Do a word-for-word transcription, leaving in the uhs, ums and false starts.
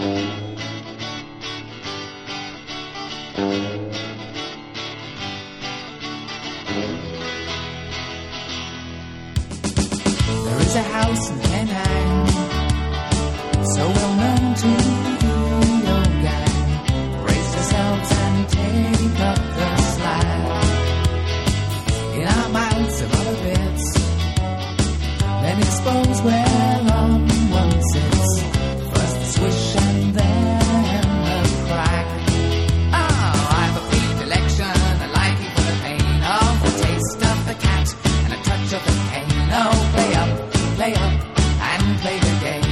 There is a house in Penang, so well known to the old gang. Brace yourselves and take up the slack. In our mouths of other bits, then expose where on one sits. First the swish and then the crack. Oh, I've a predilection, a liking for the pain of the taste of the cat and a touch of the cane. Oh, play up, play up, and play the game.